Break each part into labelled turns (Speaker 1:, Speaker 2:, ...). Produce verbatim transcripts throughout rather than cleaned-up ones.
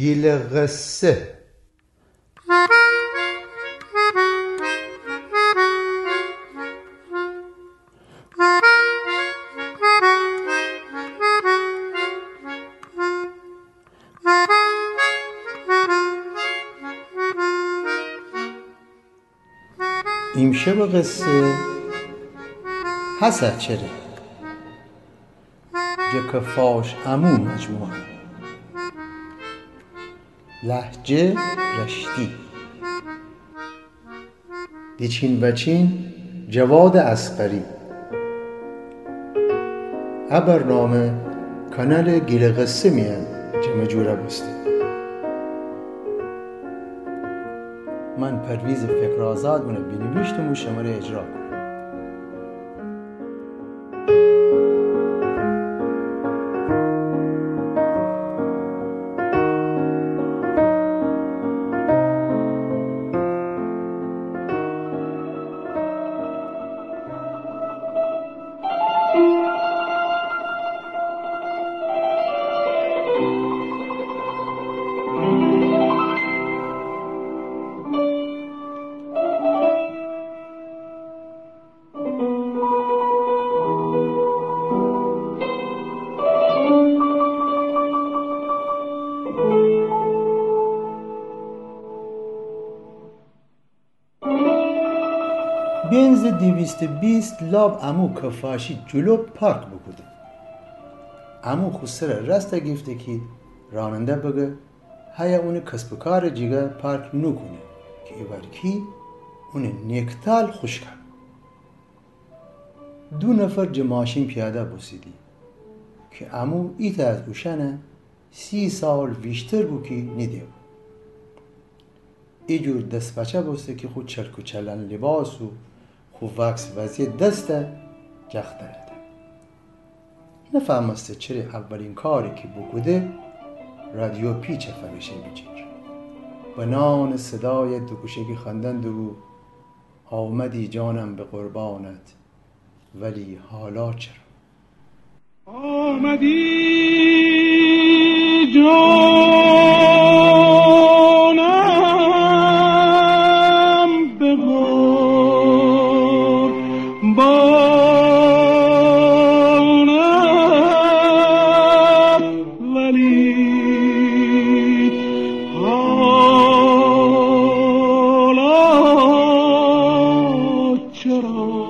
Speaker 1: گیل قصه. امشب قصه حسد چره جک فاش امو مجموعه لهجه رشتی دیچین بچین جواد اصغری. ا برنامه کانال گیل قصه میان جمع جوره بسته. من پرویز فکر آزاد اونه بینویشتم و شماره اجرا کنم. بنز دویست بیست لاب امو کفاشی جلو پارک بکده. امو خسر رسته گفته که راننده بگه هیا اون کسب کار جیگه پارک نکنه که ایورکی اون نیکتال خوش کرد. دو نفر جماشین پیاده بسیدی که امو ایت از اوشنه سی سال بیشتر بو که نیده بود. ایجور دست بچه بسته که خود چرک و چلن لباس و خو وکس وزی دسته جخ درده. نفهمسته چرا اولین کاری که بکده رادیو پیچ فرشه بچیر بنان صدای دوکوشگی خندند و آمدی جانم به قربانت ولی حالا چرا
Speaker 2: آمدی جانم به قربانت ولی حالا چرا.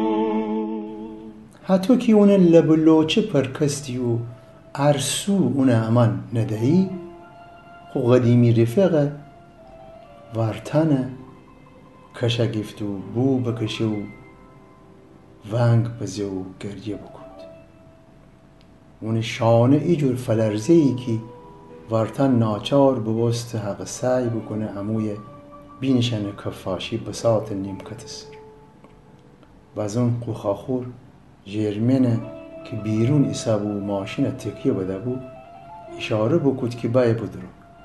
Speaker 1: حتی که اون لب و لوچه پرکستی و ارسو اون امان ندهی خو قدیمی رفقه وارتنه کشه گفت و بو بکشه و ونگ بزه و گریه بکند. اون شانه ایجور فلرزه ای که وارتن ناچار ببست حق سعی بکنه اموی بینشن کفاشی بساط نیمکت سر و از اون قوخاخور جرمنه که بیرون ایسا بو ماشین تکیه بده بو اشاره بکود که بای بدرو.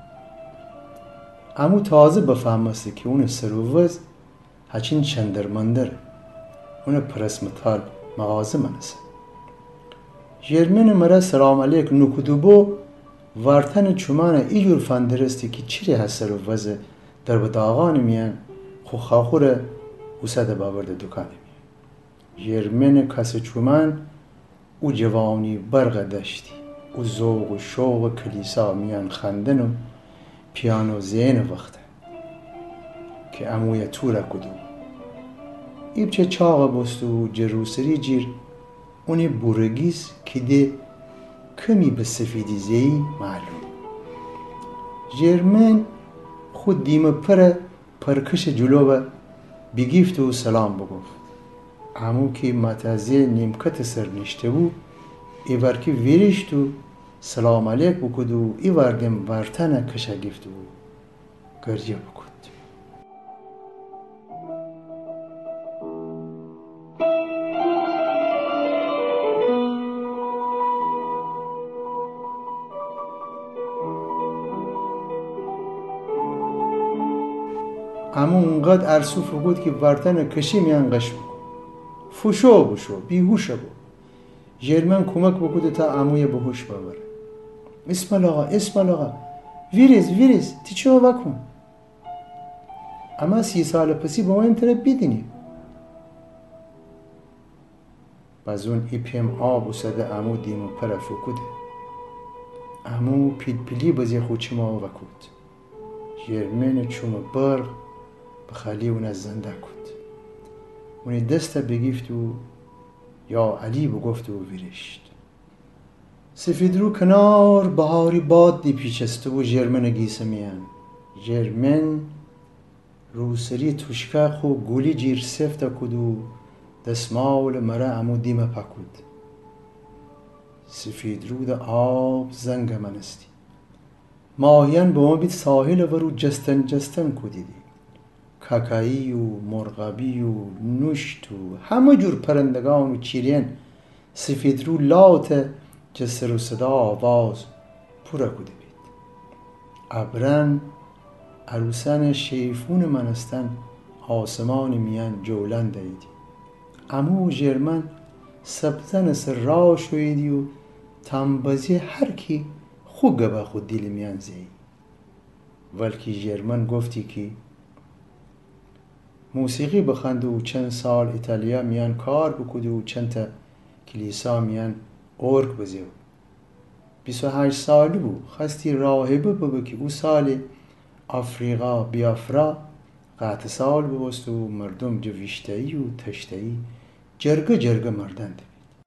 Speaker 1: امو تازه بفهمسته که اون سرووز هچین چندر مندره اون پرسمتال مغازه منسه. جرمن مره سلام علیک نکدو بو وارتن چومانه ایجور فندرستی که چیری هست سرووز در بداغان میان خو خاخور اوسد باورد دکانه میان. جرمن کس چومان او جوانی برق دشتی او زوق و شوق کلیسا میان خندن و پیانو زین وقته که اموی توره کدو ایب چه چاق بستو جروسری جیر اونی بورگیز که ده کمی به سفیدی زی معلوم. جرمن خود دیم پر پرکش جلو بگیفت و سلام بگفت. امو که متازه نیمکت سر نشته بود ایور که ویرشت و سلام علیک بکد و ایوردم ورتنه کشه گفت و گریه بکد. امو اونقدر ارسو فکود که ورتنه کشی میانقش بکد. فوشو بشو بیهوشه بو. جرمن کمک بکده تا اموی بهوش ببره. اسم آقا اسم آقا ویریز ویریز تی چه وکن اما سی سال پسی با من طرف بیدینی بازون ای پیم آب و سده امو دیمو پر فکوده امو پیل پیلی بازی خوچما وکود جرمن چوم برغ بخالی اون از زنده کود اونی دسته بگیفت و یا علی بگفت و ویرشت سفید رو کنار بهاری باد دی پیچسته و جرمن گیسمیان جرمن روسری توشکه خو گولی جیر سفته کدو دسمال مره امو دیمه پکود سفید رو ده آب زنگ منستی ماهیان به ما بید ساحل ورو جستن جستن کدیدی کاکایی و مرغابی و نوشت و همه جور پرندگان و چیرین سفید رو لات جسر و صدا آواز پورا کده بید ابرن عروسان شیفون منستن آسمان میان جولن دایدی امو و جرمن سبزن سر را شویدی و تنبازی هر کی خوب گبه خود دیل میان زی ولکی جرمن گفتی که موسیقی بخند و چند سال ایتالیا میان کار بکود و چند تا کلیسا میان ارگ بزیو بیست و هشت سالی بود خستی راهبه ببه که او سال آفریقا بیافرا قطع سال ببست و مردم جویشتهی و تشتهی جرگه جرگه مردند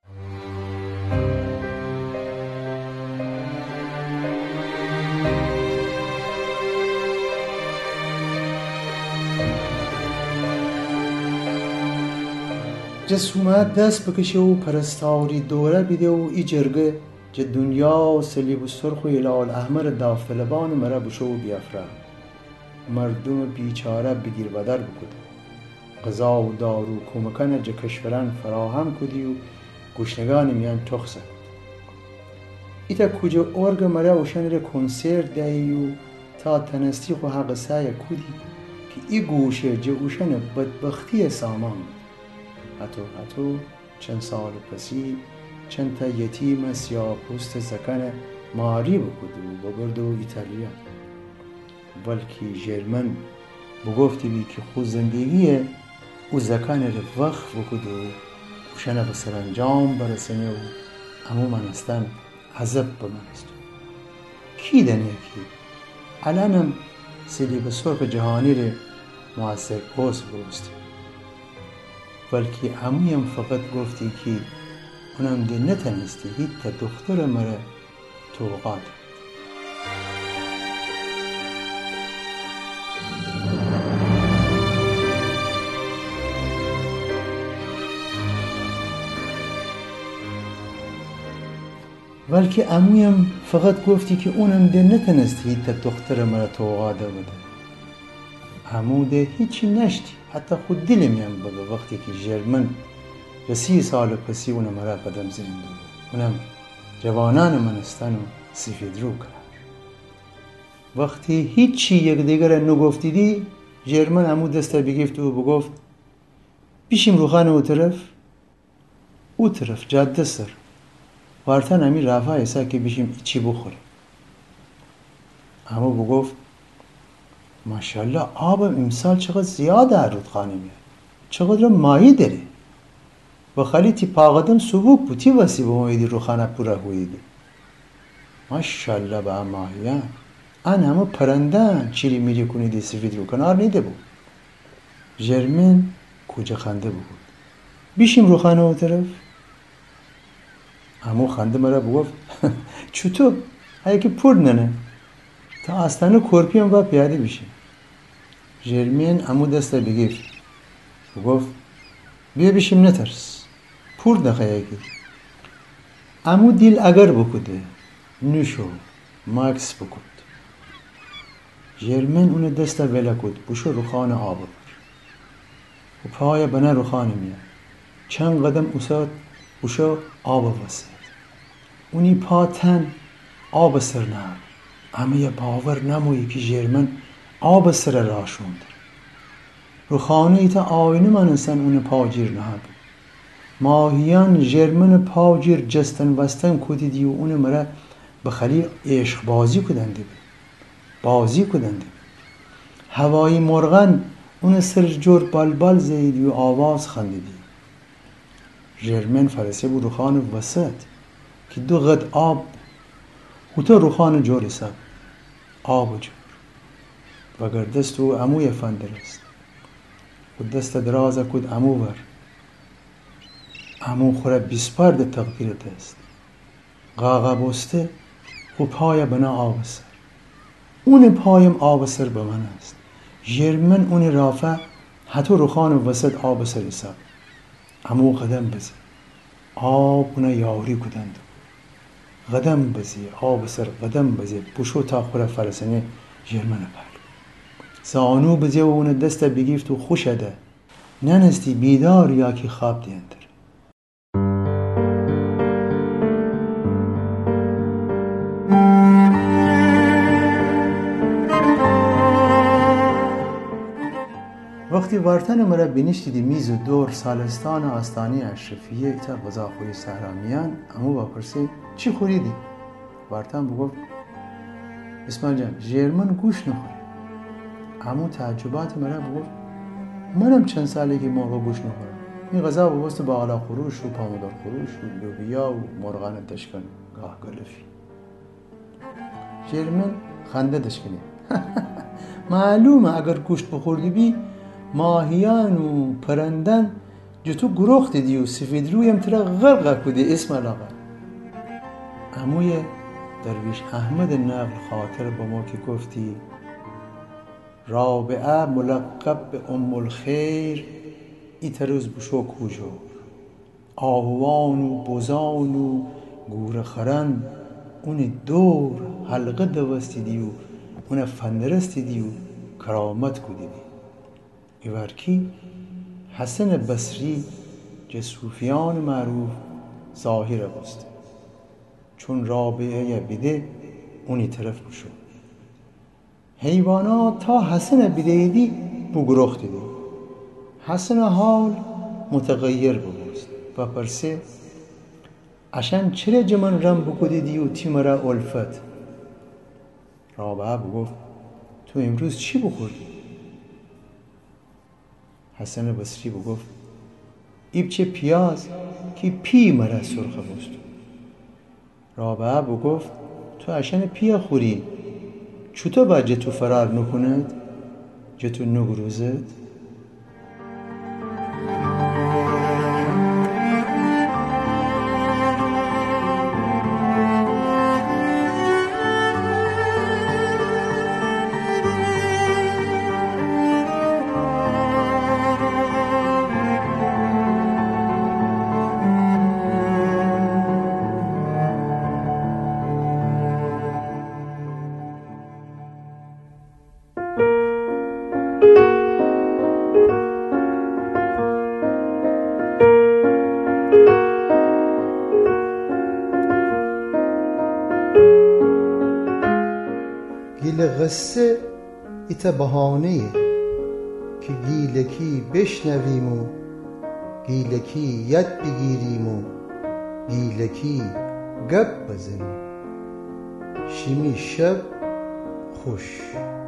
Speaker 1: جسومت دست بکشه و پرستاری دوره بیده و ای جرگه جه دنیا و سلیب و سرخ و هلال احمر داوطلبان مره بشو و بیافره مردم بیچاره بگیر بدر بکده غذا و دارو کمکن جه کشوران فراهم کدی و گشنگان میان تخصه ایتا کجا ارگ مره وشن ره کنسرت دهی و تا تنستی خو حق سایه کدی که ای گوشه جه وشن بدبختی سامان حتی حتی چند سال پسی چند تا یتیم سیاه پوست زکن ماری بکدو و بردو ایتالیا بلکه جرمن بگفتی بی که خود زندگیه او زکن رو وقف بکدو وشنه به سرانجام برسنه و امو منستن عذب بمنستو کی دنیه کی الانم سلیب سرخ جهانی رو موثر پوست بگستی بلکه امویم فقط گفتی که اونم ده نتنستی هیچ تا دختر مره توقات بلکه امویم فقط گفتی که اونم ده نتنستی هیچ تا دختر مره توقات بده امو ده هیچی نشتی حتی خود دلمیم بگه وقتی که جرمن سی سال پسی اونم مرا قدم زنده اونم جوانان منستن و سفید رو کرد وقتی هیچی یک دیگر نگفتی دی جرمن امو دسته بگفت و بگفت بیشیم روخان او طرف او طرف جاده سر وارتن امی رفا ایسا که بیشیم چی بخوریم امو بگفت ماشاءالله آب امسال چقدر زیاده هر رودخانه میاد چقدر ماهی داره و خالی تی پاقدم سبوک بود تی وسی به مایدی روخانه پورا هویدی ماشاءالله با ماهیان ان همه پرندن چیری میری کنیدی سفید رو کنار نیده بود جرمن کجا خنده بود بیشیم روخانه او طرف همو خنده مرا بگفت چطور هایی که پر ننه تا آستانه کرپی هم با پیاده بیشه جرمن همو دسته بگیفت بگفت بیا بیشیم نترس پور نخواهی یکی امو دیل اگر بکده نوشو ماکس بکد جرمن اون دسته وله کد بشو روخان آب بر و پای بنا روخان میاد چند قدم اساد بشو آب وسید اونی پا تن آب سر نه اما یه باور نمویی که جرمن آب سر راشوند روخانه ایتا آینه منسن اون پاجیر نه بود ماهیان جرمن پاجیر جستن وستن کدیدی و اون مرا بخلی عشق بازی کدن دی بازی کدند. هوایی مرغان اون سر جور بلبل زیدی و آواز خندیدی. ژرمن فرسه بود روخان وسط که دو قد آب و تو روخان جور حساب آب و جور و گردست و اموی فندر است و دست دراز کد امو بر امو خوره بیسپرد تقدیرت است غاغا بسته و پای بنا آب سر اون پایم آب سر به من است. ژرمن اون رافه حتی روخان وسط آب سر حساب امو قدم بزی آب اون یاری کدند قدم بزی آب سر قدم بزی پوشو تا خوره فرسنه ژرمن پر زانو بزی و اون دست بگیفت و خوشده ننستی بیدار یا که خواب دیندر. وقتی وارتن مرا بینیشتی دی میز و دور سالستان آستانی اشرفیه ایتا غذا خوری سهرامیان امو با پرسی چی خوریدی؟ وارتن بگفت اسماعیل جان ژرمن گوش نخوری. امو تعجبات مرا بگفت منم چند ساله که موقع گوش نخورم. این غذا بگوست باقلا خروش و پامدار خروش و لوبیا و مرغان دشکن گاه گلفی. ژرمن خنده دشکنی معلومه اگر گوشت بخوردی بی ماهیان و پرندن جو تو گروخت دی و سفید رویم ترا غرق کدی اسم علاقه. اموی درویش احمد نقل خاطر با ما که گفتی رابعه ملقب به ام الخیر ای تروز بشو کوجو آهوان و بزان و گور خرن اون دور حلقه دوستی دی و اون فندرستی دی و کرامت کدی دی. ایوارکی حسن بصری جسوفیان معروف ظاهر بست چون رابعه بیده اونی طرف بشو حیوانات تا حسن بیده دی بگرخت دی حسن حال متغیر بگست و پرسه اشان چرا جمن رم بکده دی و تی مرا الفت. رابعه بگفت تو امروز چی بخوردی؟ حسن بصری بگفت ایب چه پیاز که پی مرا سرخه بست. رابعه بگفت تو اشان پی خوری چطور با جتو فرار نکند جتو نگروزد.
Speaker 3: گیل قصه ایتا بهانه که گیلکی بشنویم و گیلکی ید بگیریم و گیلکی گپ بزنیم. شیمی شب خوش.